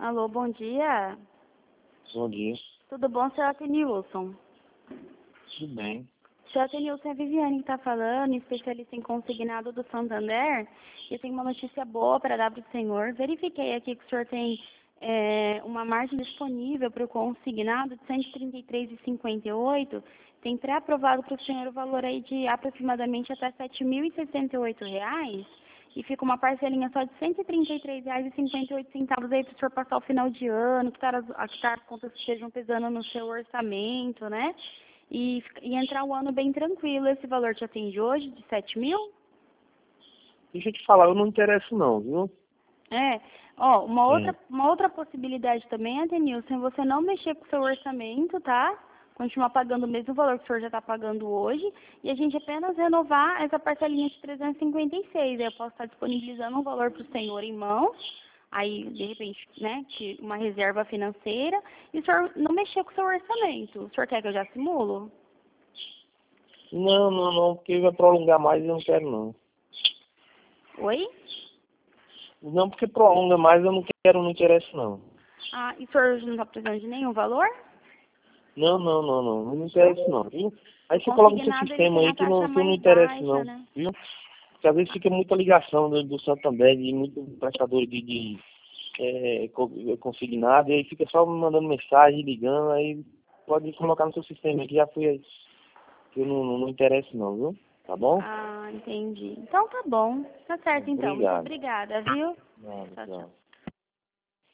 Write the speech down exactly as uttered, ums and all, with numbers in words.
Alô, bom dia. Bom dia. Tudo bom, senhor Atenilson? Tudo bem. Senhor Atenilson, é a Viviane que está falando, especialista em consignado do Santander. E eu tenho uma notícia boa para dar para o senhor. Verifiquei aqui que o senhor tem é, uma margem disponível para o consignado de cento e trinta e três reais e cinquenta e oito centavos. Tem pré-aprovado para o senhor o valor aí de aproximadamente até sete mil e sessenta e oito reais. E fica uma parcelinha só de cento e trinta e três reais e cinquenta e oito centavos aí para o senhor passar o final de ano, que tá, as, que as contas estejam pesando no seu orçamento, né? E, e entrar o ano bem tranquilo. Esse valor te atende hoje, de sete mil? Deixa eu te falar, eu não interesso não, viu? É. Ó, uma Hum. outra, uma outra possibilidade também, Atenilson, é você não mexer com o seu orçamento, tá? Continuar pagando o mesmo valor que o senhor já está pagando hoje, e a gente apenas renovar essa parcelinha de trezentos e cinquenta e seis. Aí eu posso estar disponibilizando um valor para o senhor em mãos, aí, de repente, né, que uma reserva financeira, e o senhor não mexer com o seu orçamento. O senhor quer que eu já simulo? Não, não, não, porque vai prolongar mais e eu não quero não. Oi? Não, porque prolonga mais eu não quero, não interesso não. Ah, e o senhor não está precisando de nenhum valor? Não, não, não, não, não me interessa não, viu? Aí O você coloca no seu consignado, ele sistema tem aí a que, taxa não, que eu não mais interessa baixa, não, né? viu? Porque às vezes fica muita ligação do, do Santander, de muito prestador de, de é, co- consignado, e aí fica só me mandando mensagem, ligando, aí pode colocar no seu sistema aí que já foi aí. Que eu não, não, não interesso não, viu? Tá bom? Ah, entendi. Então tá bom. Tá certo então. Muito Obrigado. obrigada, viu? Nada, Tchau, tchau. tchau.